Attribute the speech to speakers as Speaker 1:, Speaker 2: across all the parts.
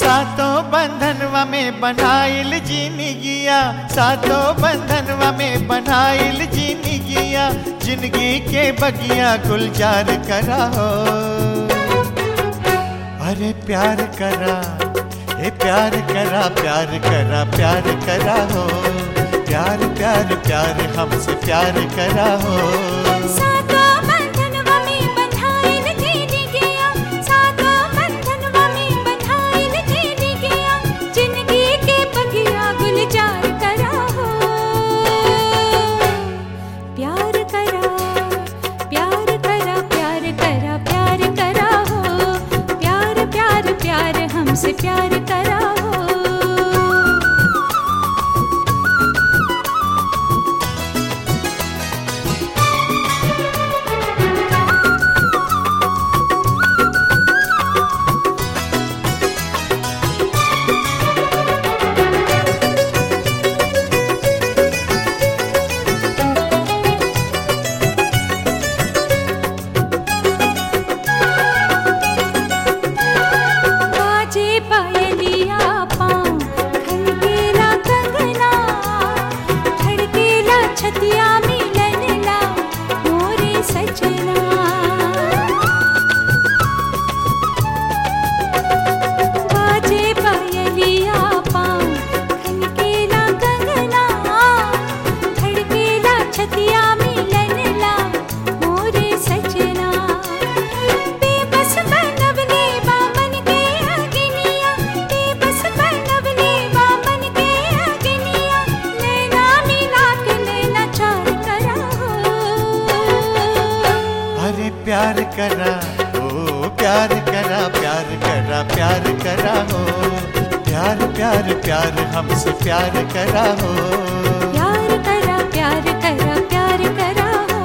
Speaker 1: सातों बंधनवा में बनाइल जीनी गिया, सातों बंधनवा में बनाइल जीनी गिया, जिंदगी के बगिया गुलजार करा हो। अरे प्यार करा, ए प्यार करा, प्यार करा, प्यार करा हो। प्यार प्यार प्यार हमसे प्यार करा हो।
Speaker 2: हमसे प्यार करा हो।
Speaker 1: प्यार करा, ओ प्यार करा, प्यार करा, प्यार करा हो। प्यार प्यार प्यार हमसे प्यार करा हो।
Speaker 2: प्यार करा, प्यार करा, प्यार करा हो।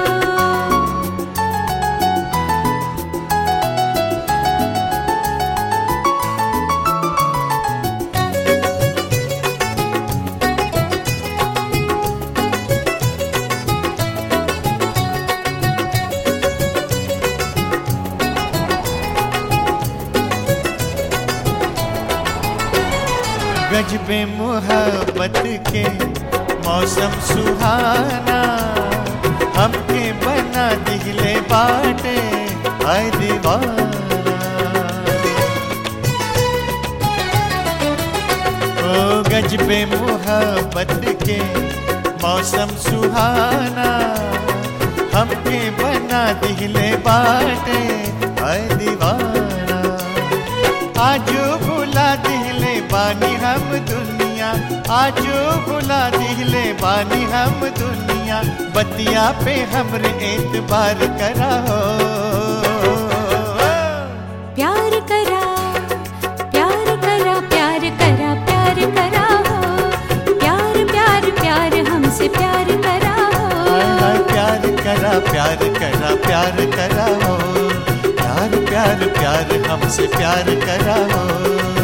Speaker 1: गजबे मोहब्बत के मौसम सुहाना, हमके बना दिले बाटे हाय दीवाना। ओ गजबे मोहब्बत के मौसम सुहाना, हमके बना दिले बाटे हाय दीवाना। आजो भुला दिले बानी हम दुनिया, आजो भुला दिले बानी हम दुनिया, बतिया पे हमरे एतबार करा हो।
Speaker 2: प्यार करा, प्यार करा, प्यार करा, प्यार करा हो। प्यार प्यार प्यार हमसे प्यार करा हो।
Speaker 1: प्यार करा, प्यार करा, प्यार करा हो। प्यार प्यार प्यार हमसे प्यार करा हो।